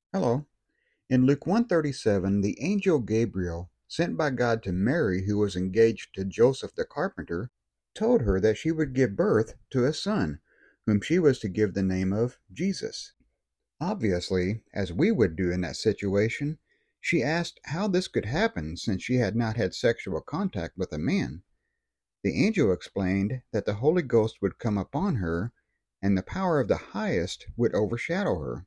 Hello. In Luke 137, the angel Gabriel, sent by God to Mary, who was engaged to Joseph the carpenter, told her that she would give birth to a son, whom she was to give the name of Jesus. Obviously, as we would do in that situation, she asked how this could happen since she had not had sexual contact with a man. The angel explained that the Holy Ghost would come upon her, and the power of the highest would overshadow her.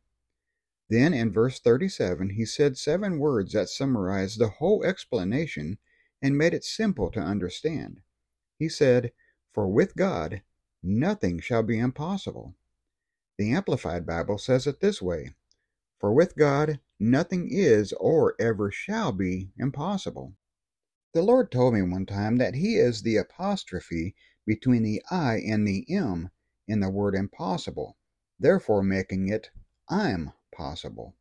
Then in verse 37, he said 7 words that summarized the whole explanation and made it simple to understand. He said, "For with God, nothing shall be impossible." The Amplified Bible says it this way: "For with God, nothing is or ever shall be impossible." The Lord told me one time that He is the apostrophe between the I and the M in the word impossible, therefore making it I'm possible.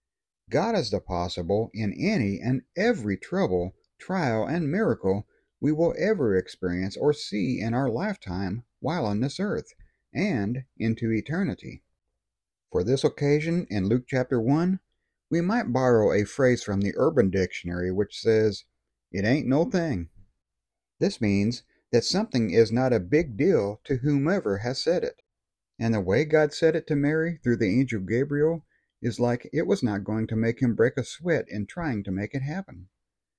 God is the possible in any and every trouble, trial, and miracle we will ever experience or see in our lifetime while on this earth, and into eternity. For this occasion, in Luke chapter 1, we might borrow a phrase from the Urban Dictionary which says, "It ain't no thing." This means that something is not a big deal to whomever has said it. And the way God said it to Mary through the angel Gabriel is like it was not going to make him break a sweat in trying to make it happen.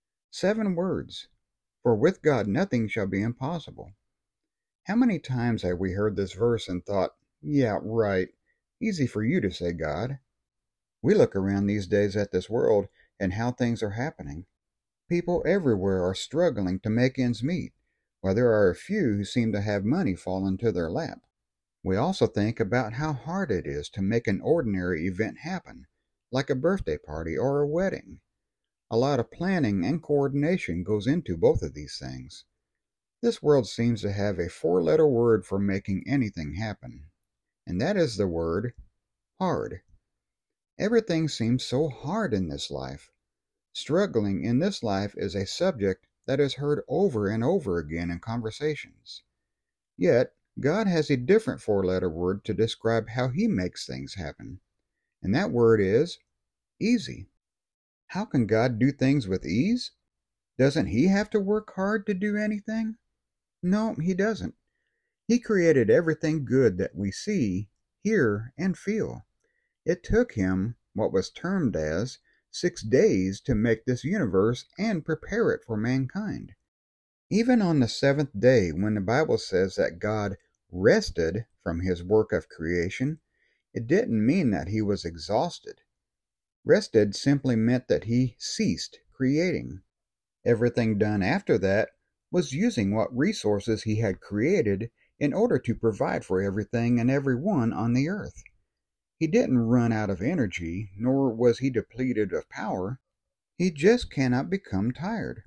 7 words. For with God nothing shall be impossible. How many times have we heard this verse and thought, yeah, right, easy for you to say, God. We look around these days at this world and how things are happening. People everywhere are struggling to make ends meet, while there are a few who seem to have money fall into their lap. We also think about how hard it is to make an ordinary event happen, like a birthday party or a wedding. A lot of planning and coordination goes into both of these things. This world seems to have a 4-letter word for making anything happen, and that is the word hard. Everything seems so hard in this life. Struggling in this life is a subject that is heard over and over again in conversations. Yet, God has a different 4-letter word to describe how He makes things happen, and that word is easy. How can God do things with ease? Doesn't He have to work hard to do anything? No, He doesn't. He created everything good that we see, hear, and feel. It took Him what was termed as 6 days to make this universe and prepare it for mankind. Even on the 7th day, when the Bible says that God rested from His work of creation, it didn't mean that He was exhausted. Rested simply meant that He ceased creating. Everything done after that was using what resources He had created in order to provide for everything and everyone on the earth. He didn't run out of energy, nor was He depleted of power. He just cannot become tired.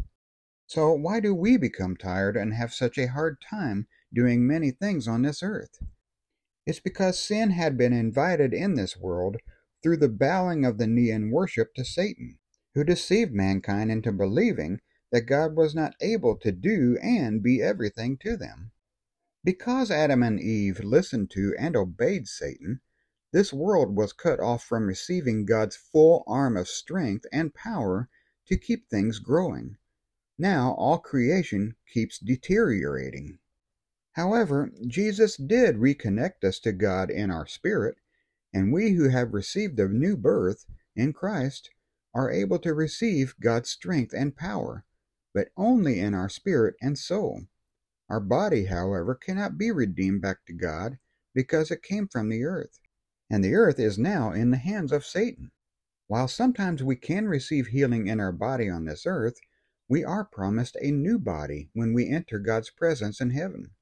So why do we become tired and have such a hard time doing many things on this earth? It's because sin had been invited in this world through the bowing of the knee in worship to Satan, who deceived mankind into believing that God was not able to do and be everything to them. Because Adam and Eve listened to and obeyed Satan, this world was cut off from receiving God's full arm of strength and power to keep things growing. Now all creation keeps deteriorating. However, Jesus did reconnect us to God in our spirit, and we who have received the new birth in Christ are able to receive God's strength and power, but only in our spirit and soul. Our body, however, cannot be redeemed back to God because it came from the earth, and the earth is now in the hands of Satan. While sometimes we can receive healing in our body on this earth, we are promised a new body when we enter God's presence in heaven.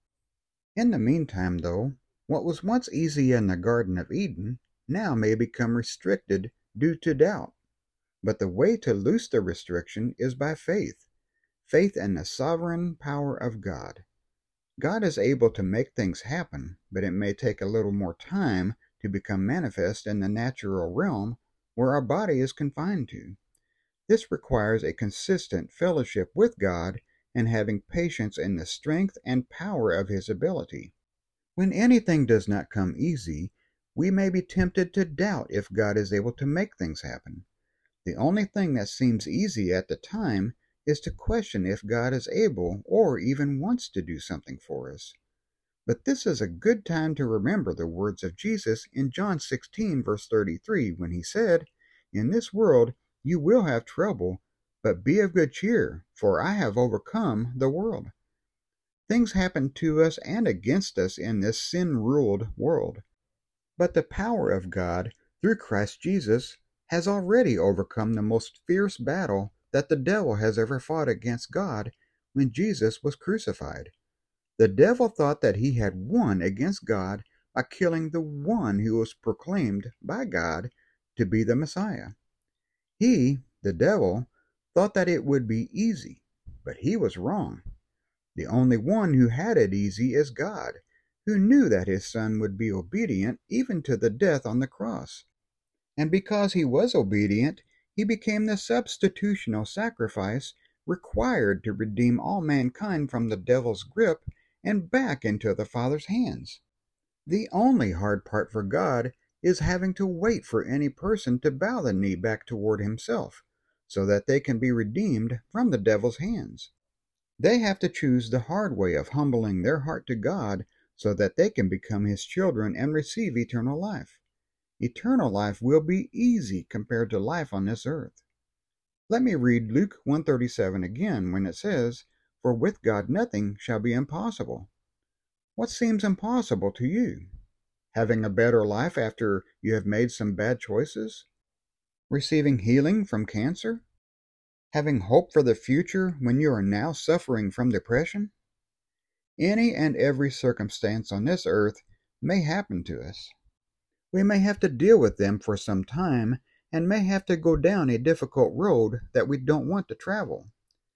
In the meantime, though, what was once easy in the Garden of Eden now may become restricted due to doubt. But the way to loose the restriction is by faith, faith in the sovereign power of God. God is able to make things happen, but it may take a little more time to become manifest in the natural realm where our body is confined to. This requires a consistent fellowship with God and having patience in the strength and power of His ability. When anything does not come easy, we may be tempted to doubt if God is able to make things happen. The only thing that seems easy at the time is to question if God is able or even wants to do something for us. But this is a good time to remember the words of Jesus in John 16, verse 33, when he said, "In this world you will have trouble, but be of good cheer, for I have overcome the world." Things happen to us and against us in this sin-ruled world. But the power of God, through Christ Jesus, has already overcome the most fierce battle that the devil has ever fought against God when Jesus was crucified. The devil thought that he had won against God by killing the one who was proclaimed by God to be the Messiah. He, the devil, thought that it would be easy, but he was wrong. The only one who had it easy is God, who knew that his Son would be obedient even to the death on the cross. And because he was obedient, he became the substitutional sacrifice required to redeem all mankind from the devil's grip and back into the Father's hands. The only hard part for God is having to wait for any person to bow the knee back toward himself, so that they can be redeemed from the devil's hands. They have to choose the hard way of humbling their heart to God so that they can become his children and receive eternal life. Eternal life will be easy compared to life on this earth. Let me read Luke 1:37 again when it says, "For with God nothing shall be impossible." What seems impossible to you? Having a better life after you have made some bad choices? Receiving healing from cancer? Having hope for the future when you are now suffering from depression? Any and every circumstance on this earth may happen to us. We may have to deal with them for some time and may have to go down a difficult road that we don't want to travel.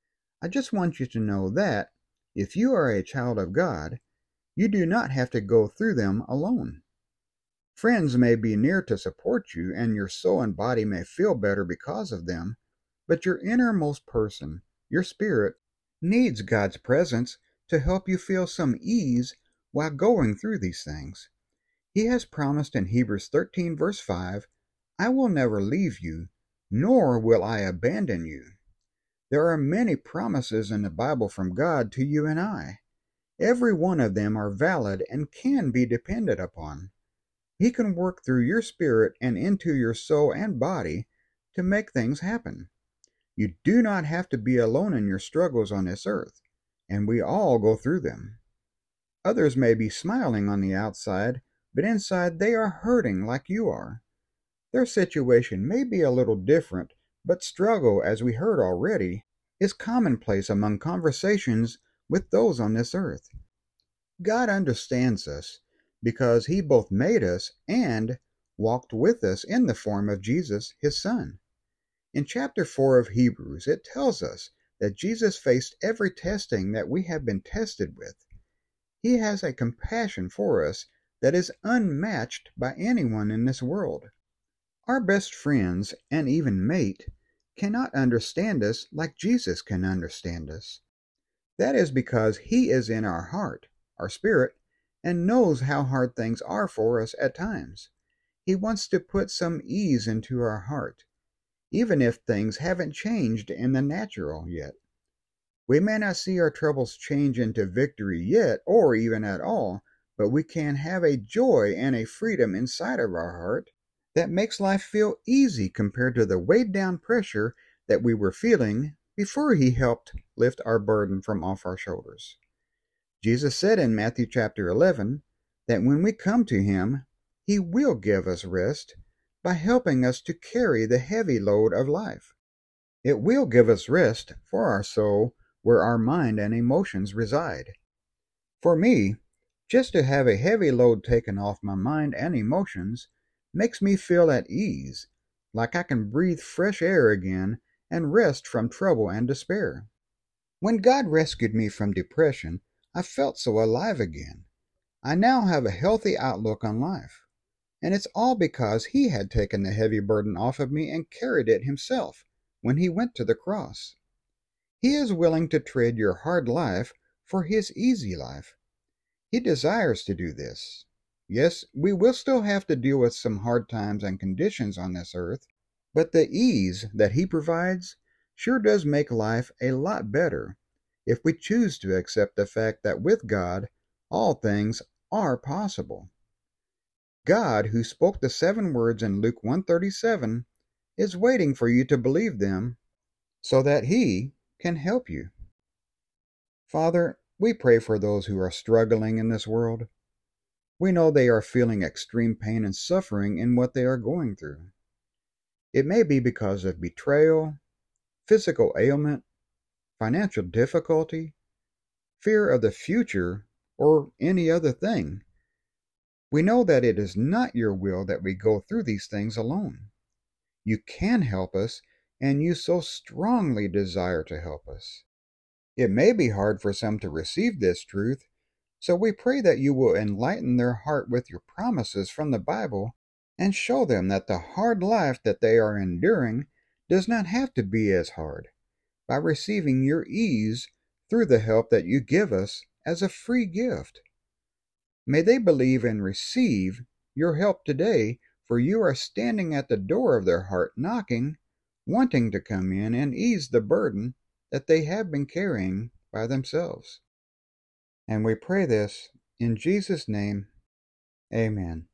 I just want you to know that, if you are a child of God, you do not have to go through them alone. Friends may be near to support you, and your soul and body may feel better because of them, but your innermost person, your spirit, needs God's presence to help you feel some ease while going through these things. He has promised in Hebrews 13, verse 5, "I will never leave you, nor will I abandon you." There are many promises in the Bible from God to you and I. Every one of them are valid and can be depended upon. He can work through your spirit and into your soul and body to make things happen. You do not have to be alone in your struggles on this earth, and we all go through them. Others may be smiling on the outside, but inside they are hurting like you are. Their situation may be a little different, but struggle, as we heard already, is commonplace among conversations with those on this earth. God understands us because he both made us and walked with us in the form of Jesus, his Son. In chapter 4 of Hebrews, it tells us that Jesus faced every testing that we have been tested with. He has a compassion for us that is unmatched by anyone in this world. Our best friends, and even mate, cannot understand us like Jesus can understand us. That is because he is in our heart, our spirit, and knows how hard things are for us at times. He wants to put some ease into our heart, even if things haven't changed in the natural yet. We may not see our troubles change into victory yet, or even at all, but we can have a joy and a freedom inside of our heart that makes life feel easy compared to the weighed down pressure that we were feeling before he helped lift our burden from off our shoulders. Jesus said in Matthew chapter 11 that when we come to him, he will give us rest by helping us to carry the heavy load of life. It will give us rest for our soul where our mind and emotions reside. For me, just to have a heavy load taken off my mind and emotions makes me feel at ease, like I can breathe fresh air again and rest from trouble and despair. When God rescued me from depression, I felt so alive again. I now have a healthy outlook on life. And it's all because he had taken the heavy burden off of me and carried it himself when he went to the cross. He is willing to trade your hard life for his easy life. He desires to do this. Yes, we will still have to deal with some hard times and conditions on this earth, but the ease that He provides sure does make life a lot better if we choose to accept the fact that with God, all things are possible. God, who spoke the 7 words in Luke 1:37, is waiting for you to believe them so that He can help you. Father, we pray for those who are struggling in this world. We know they are feeling extreme pain and suffering in what they are going through. It may be because of betrayal, physical ailment, financial difficulty, fear of the future, or any other thing. We know that it is not your will that we go through these things alone. You can help us, and you so strongly desire to help us. It may be hard for some to receive this truth, so we pray that you will enlighten their heart with your promises from the Bible and show them that the hard life that they are enduring does not have to be as hard, by receiving your ease through the help that you give us as a free gift. May they believe and receive your help today, for you are standing at the door of their heart knocking, wanting to come in and ease the burden that they have been carrying by themselves. And we pray this in Jesus' name. Amen.